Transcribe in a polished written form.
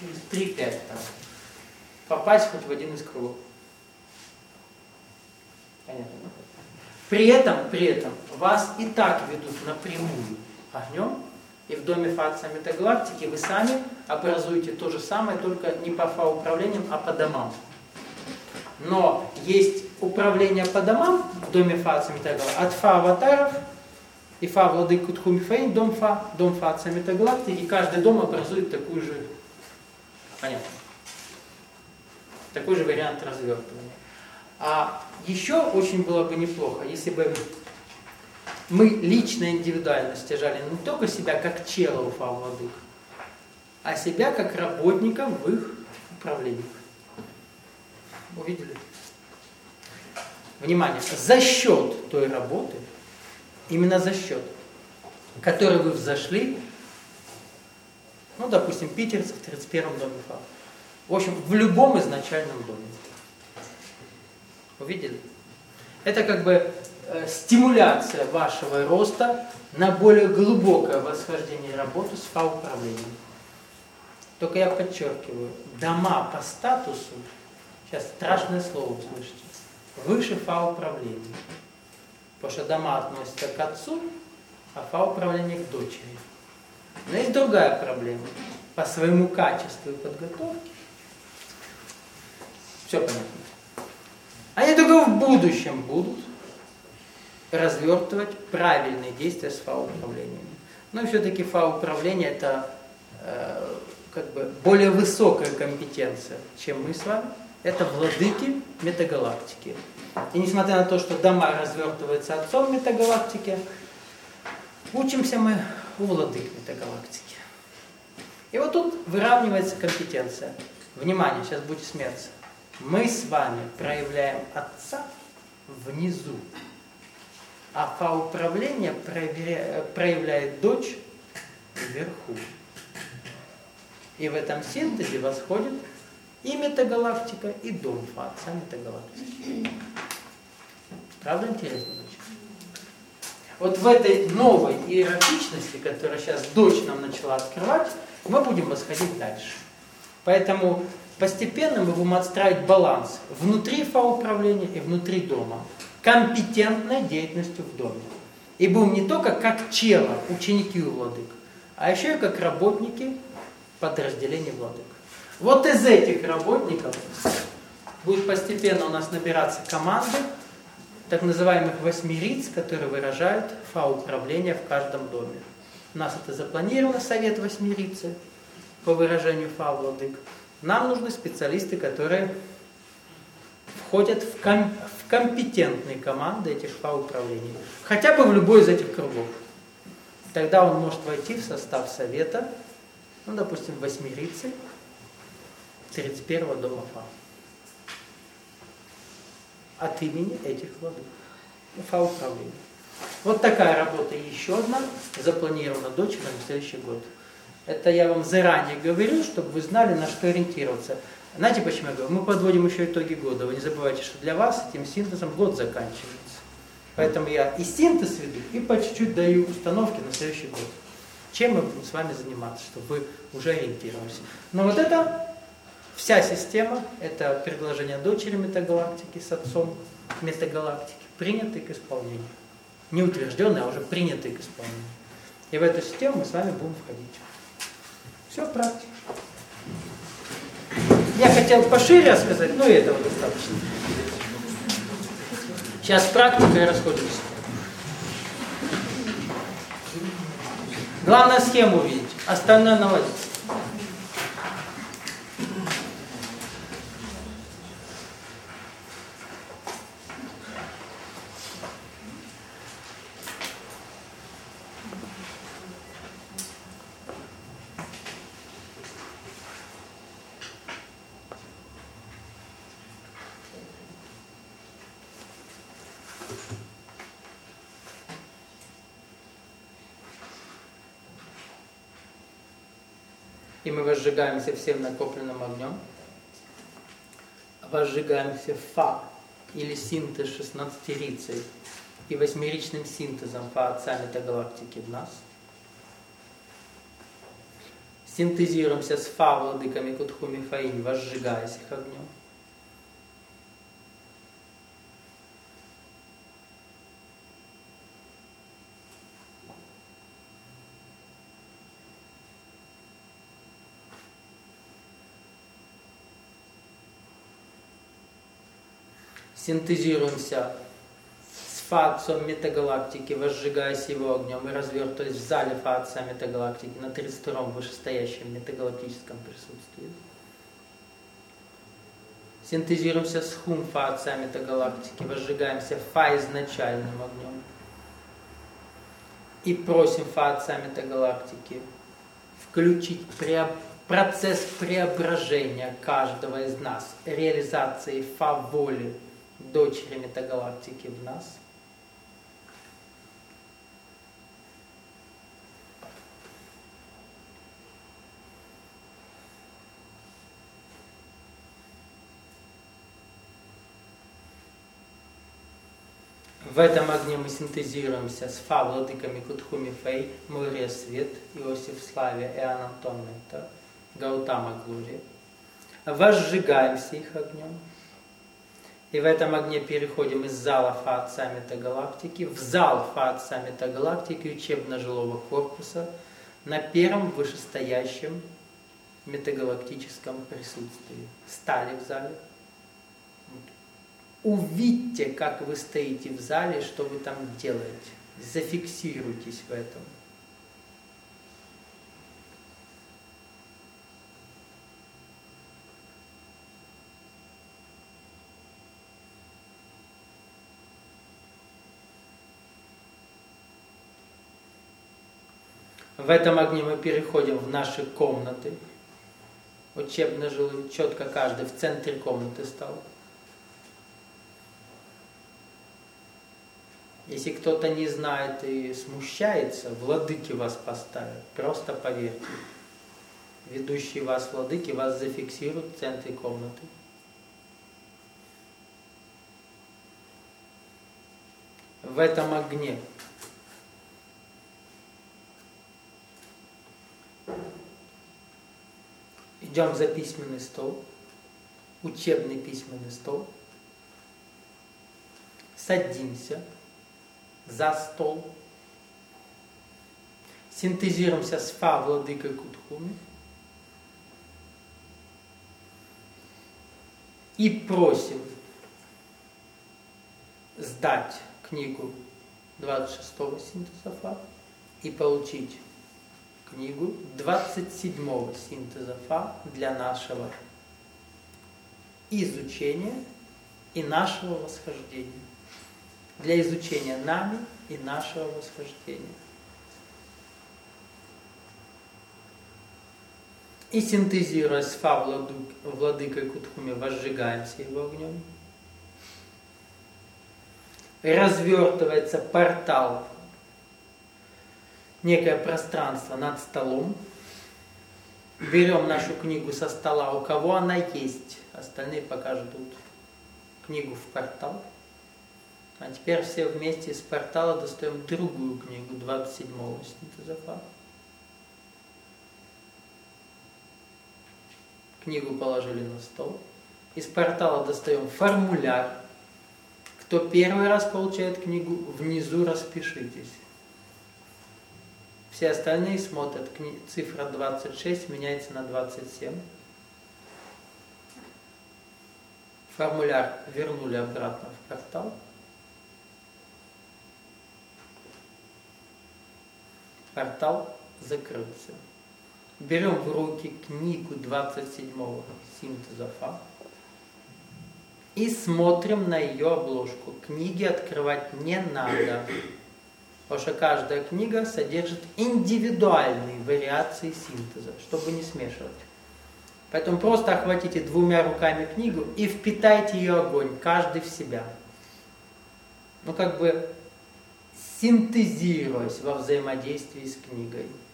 через 3-5 там попасть хоть в один из кругов. Понятно? При этом вас и так ведут напрямую огнем, и в доме фация метагалактики вы сами образуете то же самое, только не по фа-управлениям, а по домам. Но есть управление по домам в доме фация метагалактики от фа-аватаров и фа-владыку Тхумифейн, дом фация метагалактики, и каждый дом образует такую же, понятно, такой же вариант развертывания. А еще очень было бы неплохо, если бы мы лично, индивидуально стяжали не только себя как чела у фа-владык, а себя как работника в их управлении. Увидели? Внимание, за счет той работы, именно за счет, которой вы взошли, ну, допустим, питерцы в 31-м доме фа. В общем, в любом изначальном доме. Увидели? Это как бы стимуляция вашего роста на более глубокое восхождение работы с фа-управлением. Только я подчеркиваю, дома по статусу, сейчас страшное слово услышите, выше фа-управления. Потому что дома относятся к отцу, а фа-управление к дочери. Но есть другая проблема. По своему качеству и подготовке все понятно. Они только в будущем будут развертывать правильные действия с фа-управлением. Но все-таки фа-управление это как бы более высокая компетенция, чем мы с вами. Это владыки метагалактики. И несмотря на то, что дома развертываются отцом метагалактики, учимся мы у владык метагалактики. И вот тут выравнивается компетенция. Внимание, сейчас будете смеяться. Мы с вами проявляем отца внизу, а фа-управление проявляет дочь вверху. И в этом синтезе восходит и метагалактика, и дом фа-отца метагалактики. Правда интересно звучит? Вот в этой новой иерархичности, которая сейчас дочь нам начала открывать, мы будем восходить дальше. Поэтому постепенно мы будем отстраивать баланс внутри фа-управления и внутри дома, компетентной деятельностью в доме. И будем не только как чела, ученики у владык, а еще и как работники подразделений владык. Вот из этих работников будет постепенно у нас набираться команды так называемых восьмириц, которые выражают фа-управление в каждом доме. У нас это запланировано, совет восьмирицы по выражению фа-владык. Нам нужны специалисты, которые входят в компетентные команды этих фа-управлений. Хотя бы в любой из этих кругов. Тогда он может войти в состав совета, ну, допустим, восьмирицы 31-го дома фа. От имени этих владык. Фа-управления. Вот такая работа и еще одна запланирована дочерью на следующий год. Это я вам заранее говорю, чтобы вы знали, на что ориентироваться. Знаете, почему я говорю? Мы подводим еще итоги года. Вы не забывайте, что для вас этим синтезом год заканчивается. Поэтому я и синтез веду, и по чуть-чуть даю установки на следующий год. Чем мы будем с вами заниматься, чтобы вы уже ориентировались. Но вот это вся система, это предложение дочери метагалактики с отцом метагалактики, принятые к исполнению. Не утвержденные, а уже принятые к исполнению. И в эту систему мы с вами будем входить. Все практика. Я хотел пошире рассказать, но и этого достаточно. Сейчас практика и расходимся. Главное схему увидеть, остальное наладится. И мы возжигаемся всем накопленным огнем, возжигаемся фа или синтез 16-рицей и восьмеричным синтезом фа отца метагалактики в нас. Синтезируемся с Фа владыками Кутхуми Фаинь, возжигаясь их огнем. Синтезируемся с Фа Отцом метагалактики, возжигаясь его огнем и развертываясь в зале Фа Отца метагалактики на 32-м вышестоящем метагалактическом присутствии. Синтезируемся с Хум Фа Отца метагалактики, возжигаемся Фа изначальным огнем. И просим Фа Отца метагалактики включить процесс преображения каждого из нас, реализации Фа воли дочери метагалактики в нас. В этом огне мы синтезируемся с Фа владыками Кутхуми Фэй, Мурия Свет, Иосиф Славия, Иоанн Антон Мета, Гаутама Глория. Возжигаемся их огнем. И в этом огне переходим из зала Фа Отца метагалактики в зал Фа Отца метагалактики учебно-жилого корпуса на первом вышестоящем метагалактическом присутствии. Стали в зале. Увидьте, как вы стоите в зале, что вы там делаете. Зафиксируйтесь в этом. В этом огне мы переходим в наши комнаты. Учебно-жилые, четко каждый в центре комнаты стал. Если кто-то не знает и смущается, владыки вас поставят. Просто поверьте. Ведущие вас владыки вас зафиксируют в центре комнаты. В этом огне идем за письменный стол, учебный письменный стол, садимся за стол, синтезируемся с Фа владыкой Кутхуми и просим сдать книгу 26-го синтеза Фа и получить книгу 27-го синтеза Фа для нашего изучения и нашего восхождения. Для изучения нами и нашего восхождения. И синтезируя с Фа владыкой Кутхуми, возжигаемся его огнем. Развертывается портал, некое пространство над столом. Берем нашу книгу со стола, у кого она есть. Остальные пока ждут книгу в портал. А теперь все вместе из портала достаем другую книгу 27-го синтеза Фа. Книгу положили на стол. Из портала достаем формуляр. Кто первый раз получает книгу, внизу распишитесь. Все остальные смотрят, цифра 26 меняется на 27. Формуляр вернули обратно в портал. Портал закрылся. Берем в руки книгу 27-го синтеза Фа и смотрим на ее обложку. Книги открывать не надо, потому что каждая книга содержит индивидуальные вариации синтеза, чтобы не смешивать. Поэтому просто охватите двумя руками книгу и впитайте ее огонь, каждый в себя. Ну, как бы синтезируясь во взаимодействии с книгой.